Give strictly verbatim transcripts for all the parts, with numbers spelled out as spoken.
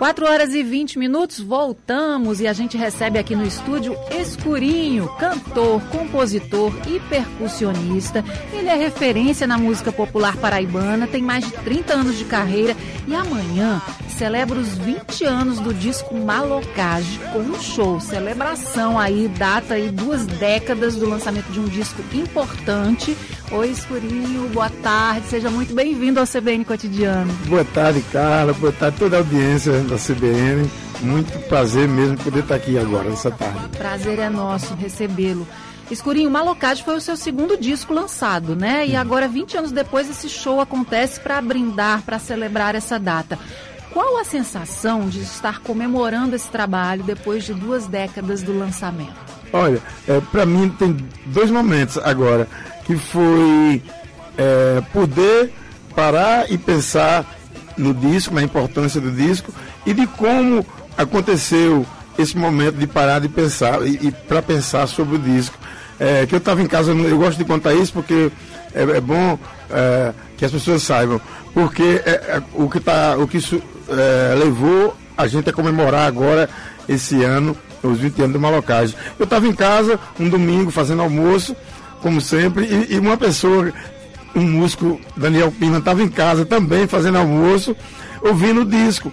quatro horas e vinte minutos, voltamos e a gente recebe aqui no estúdio Escurinho, cantor, compositor e percussionista. Ele é referência na música popular paraibana, tem mais de trinta anos de carreira e amanhã celebra os vinte anos do disco Malocage com um show, celebração aí, data aí duas décadas do lançamento de um disco importante. Oi, Escurinho, boa tarde, seja muito bem-vindo ao C B N Cotidiano. Boa tarde, Carla, boa tarde toda a audiência da C B N, muito prazer mesmo poder estar aqui agora, nessa tarde. Prazer é nosso recebê-lo. Escurinho, Malocage foi o seu segundo disco lançado, né? E agora, vinte anos depois, esse show acontece para brindar, para celebrar essa data. Qual a sensação de estar comemorando esse trabalho depois de duas décadas do lançamento? Olha, é, para mim tem dois momentos agora, que foi é, poder parar e pensar no disco, na importância do disco e de como aconteceu esse momento de parar de pensar e, e para pensar sobre o disco. É, que eu estava em casa, eu gosto de contar isso porque é, é bom é, que as pessoas saibam, porque é, é, o que, tá, o que isso é, levou a gente a comemorar agora, esse ano, os vinte anos do Malocage. Eu estava em casa, um domingo, fazendo almoço, como sempre, e, e uma pessoa, um músico, Daniel Pina, estava em casa também, fazendo almoço, ouvindo o disco.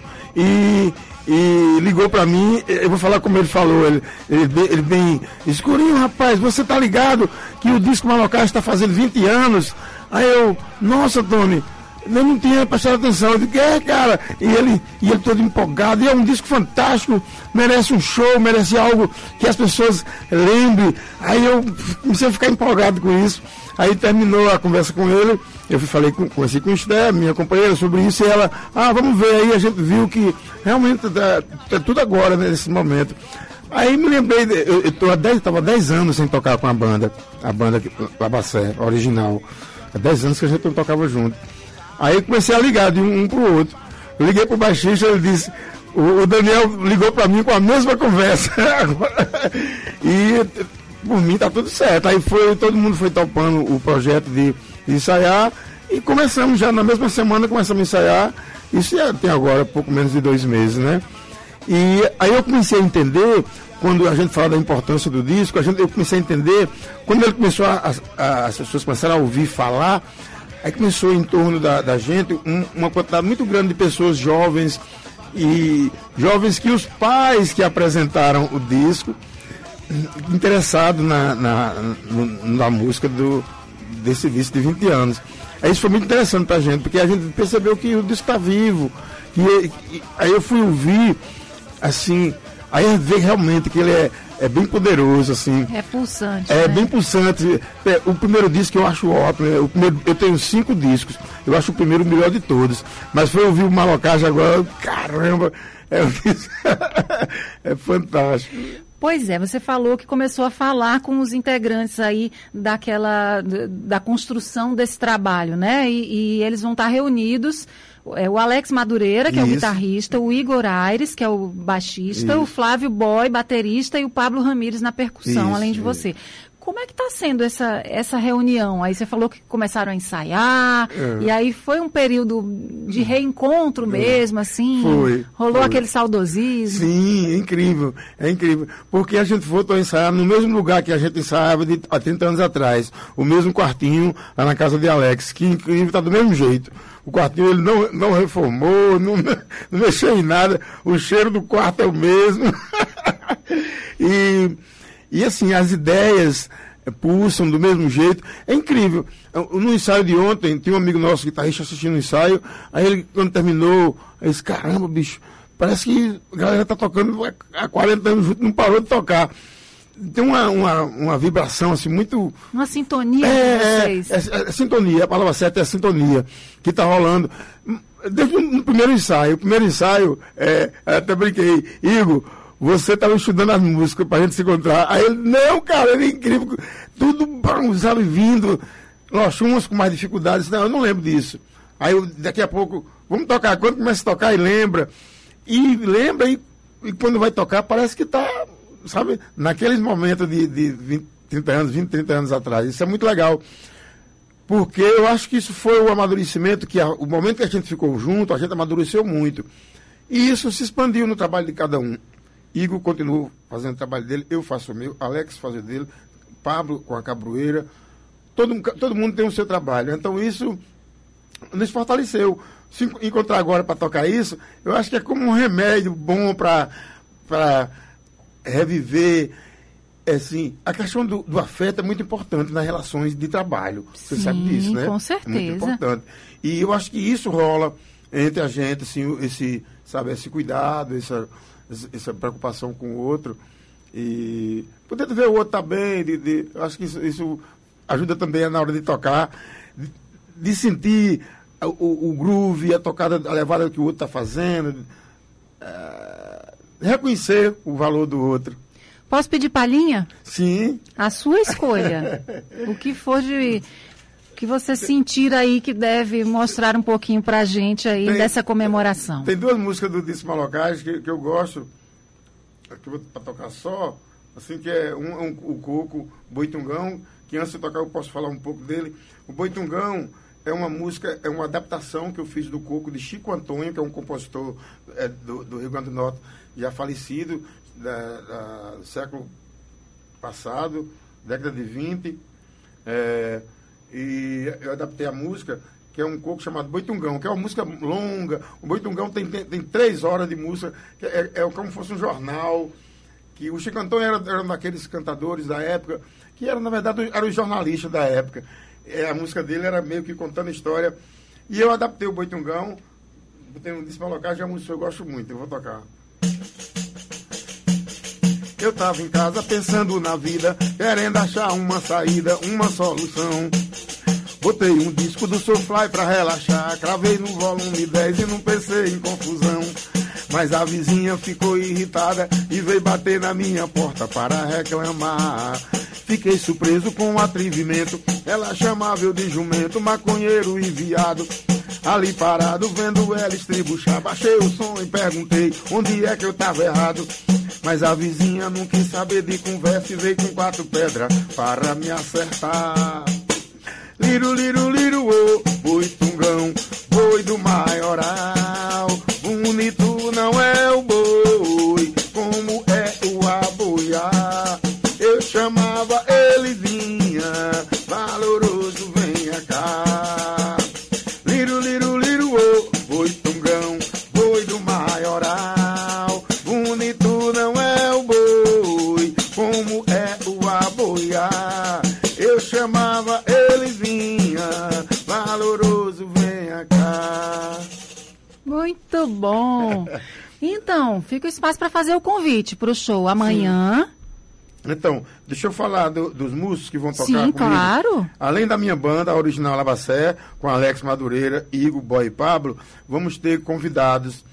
E, e ligou para mim, eu vou falar como ele falou, ele, ele, ele bem, Escurinho, rapaz, você tá ligado que o disco Malocage está fazendo vinte anos? Aí eu, nossa, Tony, eu não tinha prestado atenção. Eu disse, é, cara, e ele, e ele todo empolgado, e é um disco fantástico, merece um show, merece algo que as pessoas lembrem. Aí eu comecei a ficar empolgado com isso. Aí terminou a conversa com ele, eu falei com, conversei com o Esté, minha companheira, sobre isso, e ela, ah, vamos ver. Aí a gente viu que realmente é tudo agora, né, nesse momento. Aí me lembrei, eu estava há dez anos sem tocar com a banda, a banda Labacé, original. Há dez anos que a gente não tocava junto. Aí eu comecei a ligar de um, um para o outro. Eu liguei para o baixista, ele disse, o, o Daniel ligou para mim com a mesma conversa. E por mim tá tudo certo. Aí foi, todo mundo foi topando o projeto de, de ensaiar e começamos já na mesma semana, começamos a ensaiar. Isso já tem agora pouco menos de dois meses, né? E aí eu comecei a entender, quando a gente fala da importância do disco, a gente, eu comecei a entender, quando ele começou a, a, as pessoas começaram a ouvir falar, aí começou em torno da, da gente um, uma quantidade muito grande de pessoas jovens, e jovens que os pais que apresentaram o disco, interessados na, na, na música do, desse disco de vinte anos. Aí isso foi muito interessante pra gente, porque a gente percebeu que o disco está vivo. E, e, aí eu fui ouvir, assim, aí a gente vê realmente que ele é, é bem poderoso, assim. É pulsante. É, né? Bem pulsante. É, o primeiro disco eu acho ótimo. É, o primeiro, eu tenho cinco discos. Eu acho o primeiro o melhor de todos. Mas foi ouvir o Malocage agora, caramba, é, é fantástico. Pois é, você falou que começou a falar com os integrantes aí daquela, da construção desse trabalho, né? E, e eles vão estar reunidos, é, o Alex Madureira, que Isso. é o guitarrista, o Igor Aires, que é o baixista, Isso. o Flávio Boy, baterista, e o Pablo Ramires na percussão, Isso. além de você. Como é que está sendo essa, essa reunião? Aí você falou que começaram a ensaiar, é. e aí foi um período de reencontro mesmo, é. assim? Foi. Rolou foi. aquele saudosismo? Sim, é incrível, é incrível. Porque a gente voltou a ensaiar no mesmo lugar que a gente ensaiava de, há trinta anos atrás. O mesmo quartinho lá na casa de Alex, que incrível, está do mesmo jeito. O quartinho ele não, não reformou, não, não mexeu em nada, o cheiro do quarto é o mesmo. e... E assim, as ideias pulsam do mesmo jeito. É incrível. No ensaio de ontem, tinha um amigo nosso guitarrista assistindo o ensaio, aí ele, quando terminou, ele disse, caramba, bicho, parece que a galera tá tocando há quarenta anos junto, não parou de tocar. Tem uma, uma, uma vibração, assim, muito... Uma sintonia é, com vocês. É, é, é sintonia, a palavra certa é a sintonia que tá rolando. Desde o primeiro ensaio, o primeiro ensaio, é, até brinquei, Igor, você estava estudando as músicas para a gente se encontrar. Aí ele, não, cara, ele é incrível. Tudo bronzado e vindo. Nós umas com mais dificuldades. Não, eu não lembro disso. Aí eu, daqui a pouco, vamos tocar. Quando começa a tocar, e lembra. E lembra, e, e quando vai tocar, parece que está, sabe, naqueles momentos de, de vinte, trinta anos, vinte, trinta anos atrás. Isso é muito legal. Porque eu acho que isso foi o amadurecimento, que a, o momento que a gente ficou junto, a gente amadureceu muito. E isso se expandiu no trabalho de cada um. Igor continua fazendo o trabalho dele, eu faço o meu, Alex faz o dele, Pablo com a cabroeira, todo, todo mundo tem o seu trabalho. Então isso nos fortaleceu. Se encontrar agora para tocar isso, eu acho que é como um remédio bom para reviver. Assim, a questão do, do afeto é muito importante nas relações de trabalho. Você Sim, sabe disso, né? Com certeza. É muito importante. E eu acho que isso rola entre a gente, assim, esse, sabe, esse cuidado, essa, essa preocupação com o outro. E poder ver o outro tá bem, de, de, eu acho que isso, isso ajuda também na hora de tocar, de, de sentir o, o groove, a tocada, a levada que o outro está fazendo, é, reconhecer o valor do outro. Posso pedir palhinha? Sim. A sua escolha. O que for de... que você sentir aí que deve mostrar um pouquinho pra gente aí tem, dessa comemoração. Tem duas músicas do Disco Malocais que, que eu gosto, que eu vou pra tocar só, assim, que é um, um, o Coco, Boitungão, que antes de tocar eu posso falar um pouco dele. O Boitungão é uma música, é uma adaptação que eu fiz do Coco de Chico Antônio, que é um compositor é, do, do Rio Grande do Norte, já falecido, da, da, do século passado, década de vinte. É, e eu adaptei a música, que é um coco chamado Boitungão, que é uma música longa. O Boitungão tem, tem, tem três horas de música, que é, é como se fosse um jornal, que o Chico Antônio era, era um daqueles cantadores da época, que era, na verdade, era o jornalista da época. É, a música dele era meio que contando a história. E eu adaptei o Boitungão, tem um disco local, já é uma música que eu gosto muito, eu vou tocar. Eu tava em casa pensando na vida, querendo achar uma saída, uma solução. Botei um disco do Soulfly pra relaxar, cravei no volume dez e não pensei em confusão. Mas a vizinha ficou irritada e veio bater na minha porta para reclamar. Fiquei surpreso com o atrevimento, ela chamava eu de jumento, maconheiro e viado. Ali parado, vendo ela estribuchar, baixei o som e perguntei onde é que eu tava errado. Mas a vizinha não quis saber de conversa e veio com quatro pedras para me acertar. Liru, liru, liru, ô, Boitungão, boi do maioral. Bonito não é o boi, como é o aboiá. Eu chamava, ele vinha, valoroso, venha cá. Liru, liru, liru, ô, Boitungão, boi do maioral. Bonito não é o boi, como é o aboiá. Eu chamava, ele vinha, valoroso, venha cá. Muito bom. Então, fica o espaço para fazer o convite para o show amanhã. Sim. Então, deixa eu falar do, dos músicos que vão tocar Sim, comigo. Claro. Além da minha banda, a Original Labacé, com Alex Madureira, Igor, Boy e Pablo, vamos ter convidados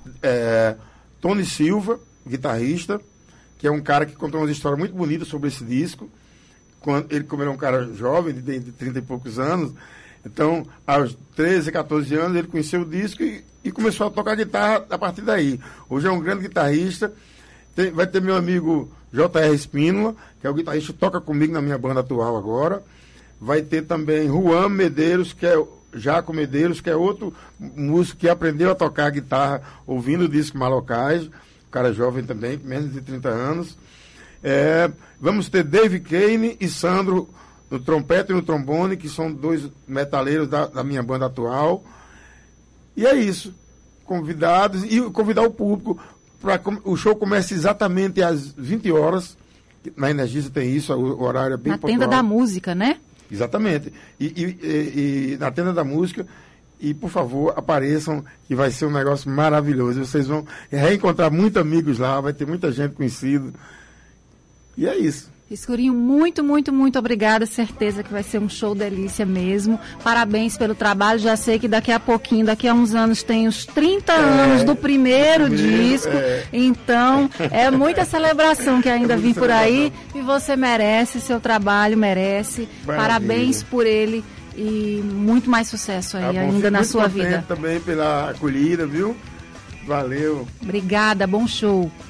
é, Tony Silva, guitarrista, que é um cara que contou umas histórias muito bonitas sobre esse disco. Quando ele, como era um cara jovem, de, de trinta e poucos anos, então, aos treze, quatorze anos, ele conheceu o disco e, e começou a tocar guitarra a partir daí. Hoje é um grande guitarrista. Tem, vai ter meu amigo J R Espínola, que é o guitarrista que toca comigo na minha banda atual agora. Vai ter também Juan Medeiros, que é Jaco Medeiros, que é outro músico que aprendeu a tocar guitarra ouvindo o disco Malocais, um cara jovem também, com menos de trinta anos. É, vamos ter Dave Kane e Sandro no trompete e no trombone, que são dois metaleiros da, da minha banda atual. E é isso. Convidados e convidar o público. Pra, o show começa exatamente às vinte horas. Na Energisa tem isso, o, o horário é bem pontual. Na Tenda da Música, né? Exatamente. E, e, e, e na Tenda da Música. E, por favor, apareçam, que vai ser um negócio maravilhoso. Vocês vão reencontrar muitos amigos lá, vai ter muita gente conhecida. E é isso. Escurinho, muito, muito, muito obrigada. Certeza que vai ser um show delícia mesmo. Parabéns pelo trabalho. Já sei que daqui a pouquinho, daqui a uns anos, tem os trinta é, anos do primeiro, primeiro disco. É. Então, é muita celebração que ainda é vem por aí. E você merece, seu trabalho merece. Maravilha. Parabéns por ele e muito mais sucesso aí, tá bom, ainda na sua vida. Também pela acolhida, viu? Valeu. Obrigada, bom show.